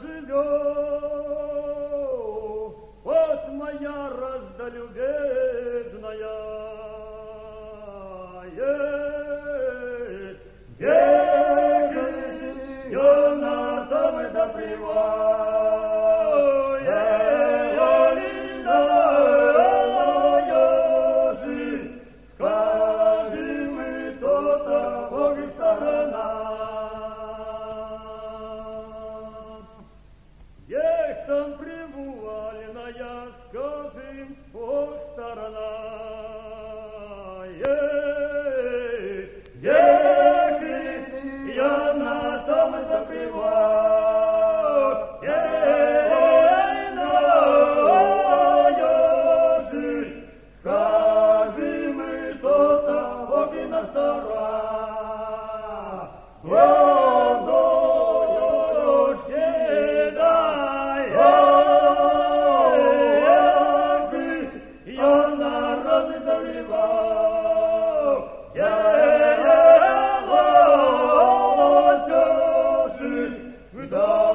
живет, вот моя раздолюбезная. Ее на том и там привуальная, скажем, по сторона. Я на том это привал, скажем, и то-то Богина стара. Да.